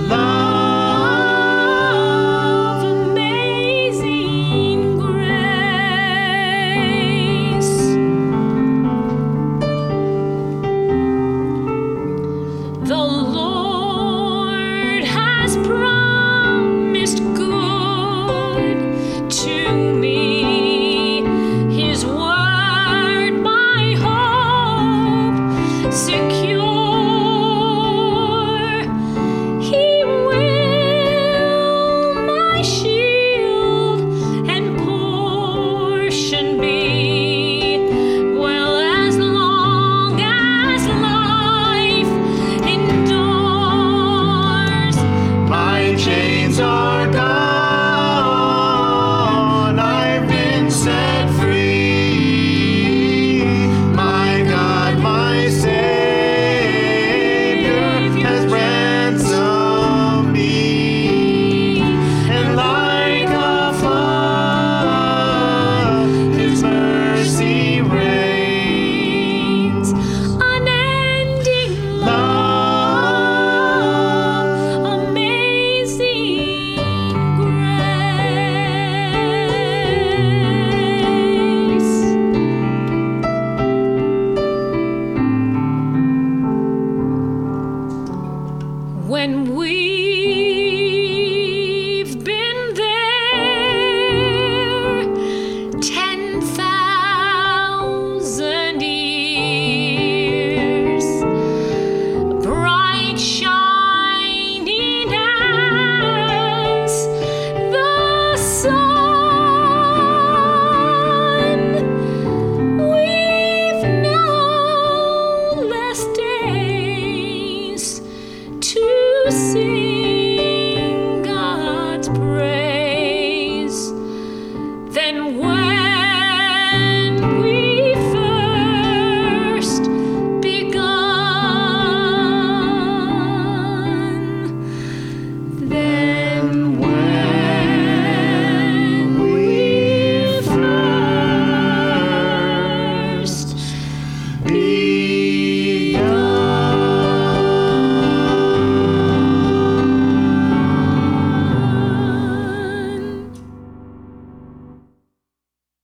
Love, amazing grace. The Lord has promised good to me. His word, my hope secure. He will my shield and portion be. Well, as long as life endures, My chains are gone, I've been set free. My God, my Savior has ransomed me. And like a flood, His mercy reigns. unending love, amazing grace. When we've been there 10,000 years, bright shining as the sun, we've no less days to see.